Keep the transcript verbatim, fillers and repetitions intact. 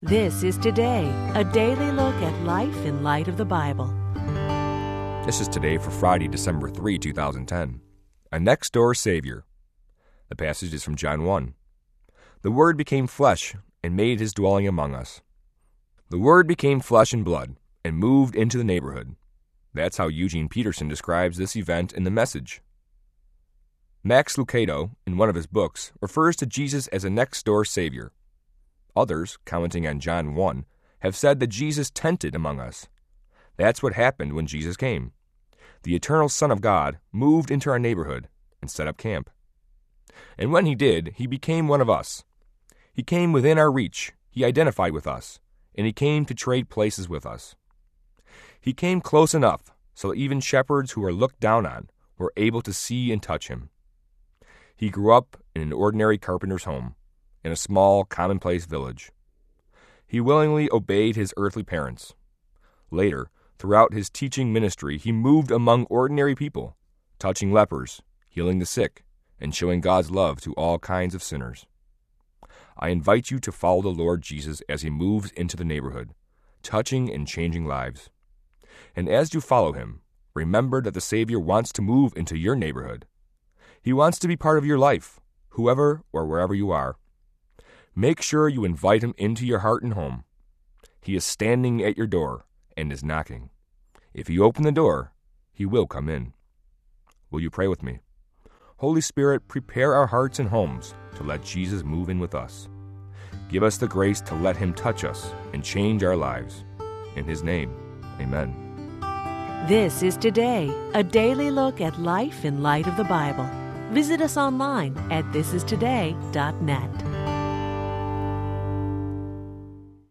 This is Today, a daily look at life in light of the Bible. This is Today for Friday, December third, two thousand ten. A Next Door Savior. The passage is from John one. The Word became flesh and made his dwelling among us. The Word became flesh and blood and moved into the neighborhood. That's how Eugene Peterson describes this event in The Message. Max Lucado, in one of his books, refers to Jesus as a next-door Savior. Others, commenting on John one, have said that Jesus tented among us. That's what happened when Jesus came. The eternal Son of God moved into our neighborhood and set up camp. And when he did, he became one of us. He came within our reach, he identified with us, and he came to trade places with us. He came close enough so that even shepherds who were looked down on were able to see and touch him. He grew up in an ordinary carpenter's home, in a small, commonplace village. He willingly obeyed his earthly parents. Later, throughout his teaching ministry, he moved among ordinary people, touching lepers, healing the sick, and showing God's love to all kinds of sinners. I invite you to follow the Lord Jesus as he moves into the neighborhood, touching and changing lives. And as you follow him, remember that the Savior wants to move into your neighborhood. He wants to be part of your life, whoever or wherever you are. Make sure you invite him into your heart and home. He is standing at your door and is knocking. If you open the door, he will come in. Will you pray with me? Holy Spirit, prepare our hearts and homes to let Jesus move in with us. Give us the grace to let him touch us and change our lives. In his name, amen. This is Today, a daily look at life in light of the Bible. Visit us online at this is today dot net.